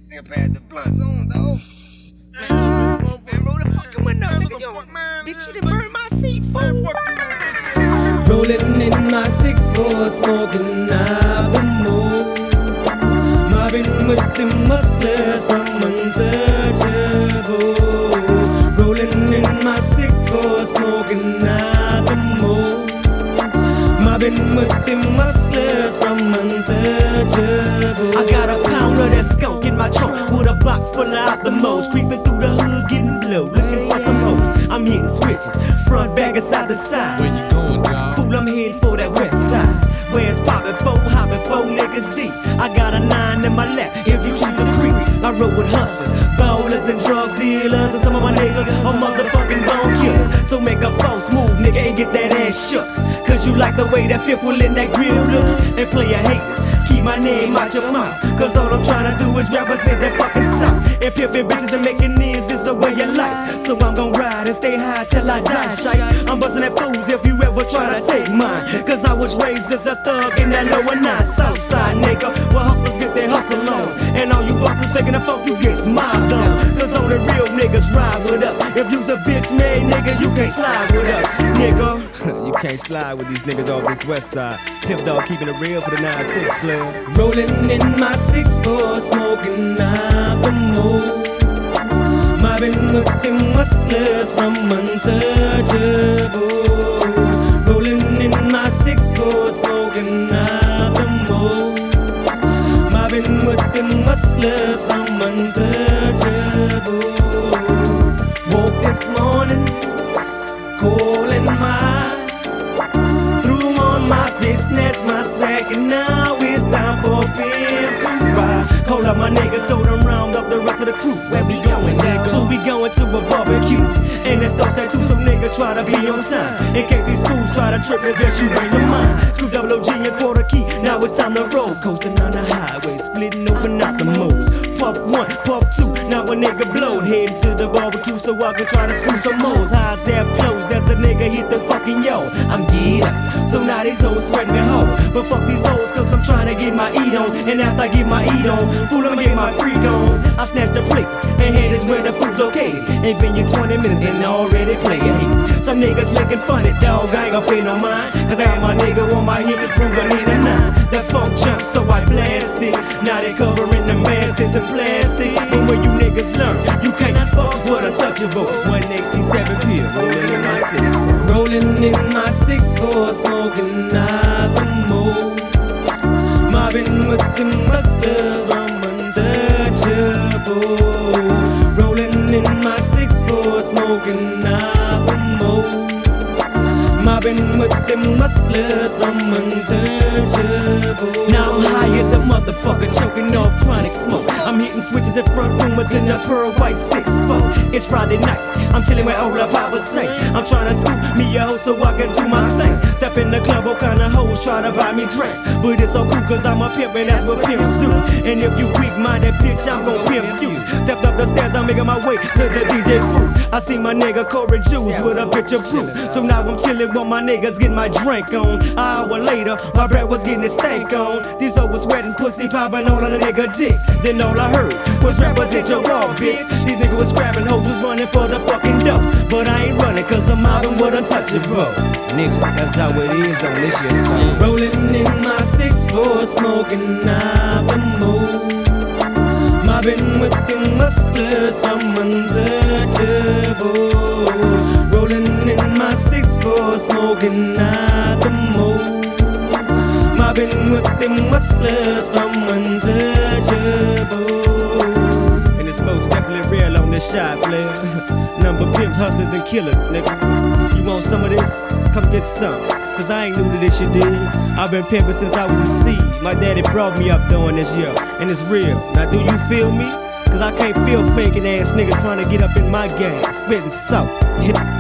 Nigga pass the blunts on, dog. Man, roll the fucking window, nigga. Yo, bitch, you done burned my seat, fool. Rolling in my 6-4, smoking out the moon. Mobbing with them hustlers from Untouchable. Rolling in my 6-4, smoking out the moon. Mobbing with them hustlers from Untouchable. I got a pound of that skunk in my trunk with a box full of out the most. Creeping through the hood, getting blow, looking for some hoes. I'm hitting switches, front, back, and side to side. Where you going, dawg? Fool, I'm heading for that west side. Where it's poppin', hoppin', 4 niggas deep. I got a 9 in my lap, if you choose to creep. I roll with hustlers, ballers, and drug dealers. And some of my niggas are motherfucking bone killers. So make a false move, nigga, and get that ass shook. Cause you like the way that fifth will in that grill look. And play your haters, keep my name out your mouth. Cause all I'm tryna do is represent that fucking South. And pimpin' bitches and making ends is a way of life. So I'm gon' ride and stay high till I die, shite. I'm bustin' at fools if you ever try to take mine. Cause I was raised as a thug in that lower 9 south side, nigga. Where hustlers get their hustle on. And all you busters taking the fuck, you get mobbed on. Cause only real niggas ride with us. If you's a bitch made nigga, you can't slide with us, nigga. You can't slide with these niggas off this west side. Pimp Dog keeping it real for the 9-6 player. Rolling in my 6-4, smoking out the moon. Mobbing with them hustlers from Untouchable. Rolling in my 6-4, smoking out the moon. Mobbing with them hustlers from Untouchable. Woke this morning, cold in my threw on my fist, snatched my sack, and now it's time for a pimp to ride. Call up my niggas, told them round up the rest of the crew. Where we going, nigga? So we going to a barbecue. And it's those that too, some nigga try to be on time. In case these fools try to trip, it's that you bring your mind. Screw double OG and quarter key, now it's time to roll. Coasting on the highway, splitting open out the moles. Puff 1, puff 2, now a nigga blowed. Heading to the barbecue so I can try to scoop some moles. High zap flows as a nigga hit the fucking yo. I'm geared up, so now these hoes sweating me hoe. But fuck these hoes cause I'm trying to get my eat on. And after I get my eat on, fool I'ma get my freak on. I snatch the plate and head is where the food's located. Ain't been here 20 minutes and already playing hate. Some niggas looking funny, dog, I ain't gon' pay no mind. Cause I got my nigga on my hip, Ruger need a 9. That funk jump so I blast it. Now they covering the masses and plastic. But when you niggas learn, you can't fuck with Untouchable. 187 pill, rolling in my 6. Rolling in my 6-4, smoking out the moon. Mobbing with them hustlers from Untouchable. Rolling in my 6-4, smoking out the moon. Mobbing with them hustlers from Untouchable. Now I'm high as a motherfucker, choking off chronic smoke. I'm hitting switches in front roomers in a pearl white 6-4. It's Friday night, I'm chilling with all the power say. I'm trying to scoop me a hoe so I can do my thing. Step in the club, all kind of hoes try to buy me drinks. But it's so cool cause I'm a pimp and that's what pimps do. And if you weak-minded bitch, I'm gon' pimp you. Stepped up the stairs, I'm making my way to the DJ booth. I see my nigga Corey Juice with a bitch of proof. So now I'm chilling with my niggas, getting my drink on. An hour later, my bread was getting his steak on. These hoes was wetting pussy popping all on a nigga dick. Then all I heard was represent your raw bitch. These niggas was grabbing hoes, was running for the fucking dope. But I ain't running cause I'm mobbing with Untouchable. Nigga, that's how it is on this shit. Rolling in my 6-4, smoking out the moon. Mobbing with them hustlers from Untouchable. Rolling in my 6-4, smoking out the moon. Mobbing with them hustlers from Untouchable. And this flow's definitely real on this shot, player. Number pimps, hustlers, and killers, nigga. You want some of this? Come get some. Cause I ain't new to this shit, dude. I've been pimping since I was a seed. My daddy brought me up doing this year. And it's real. Now do you feel me? Cause I can't feel faking ass niggas trying to get up in my game. Spitting soap.